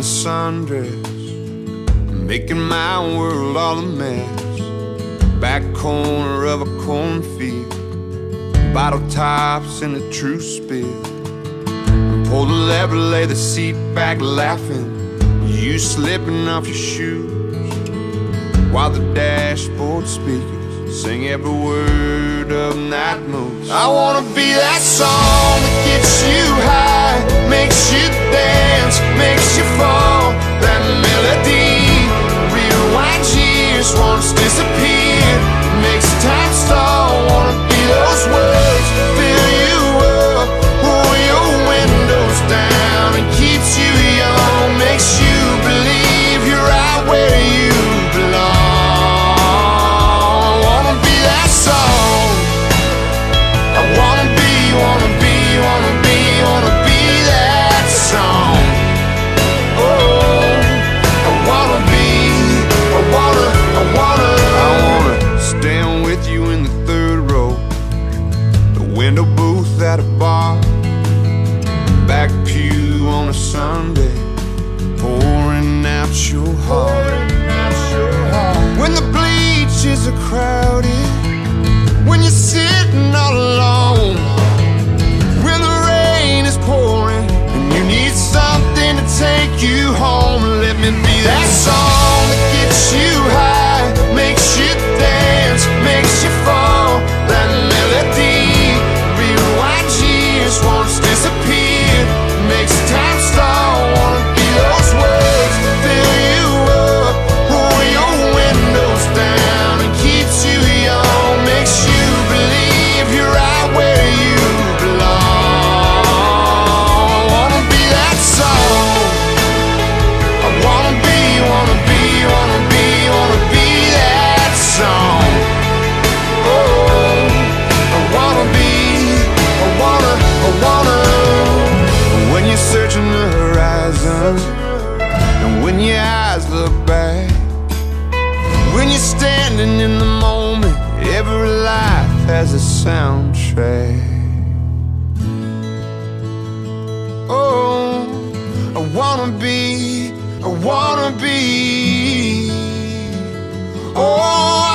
a sundress, making my world all a mess. Back corner of a cornfield, bottle tops in a true spill. Pull the lever, lay the seat back laughing, you slipping off your shoes, while the dashboard speakers sing every word of Night Moves. I wanna be that song that gets you high, makes you dance, makes you fall. That melody rewinds years, once disappeared, makes time stall. Wanna be those words, fill you up, roll your windows down, and keeps you young, makes you believe you're right where you belong. I wanna be that song. I wanna be that song. Oh, I wanna stand with you in the third row, the window booth at a bar, back pew on a Sunday, pouring out your heart. When the bleachers are crowded, when you're sitting all alone, when the rain is pouring and you need something to take you home, let me be that song that gets you high, makes you dance, makes you fall. That melody rewinds years, once disappeared, makes time stall. Wanna be those words, fill you up, roll your windows down, and keeps you young, makes you believe you're right where you belong. I wanna be that song. I wanna be that song. Oh, I wanna. When you're searching the horizon, and when your eyes look back, when you're standing in the moment, every life has a soundtrack. Oh, I wanna be. Oh,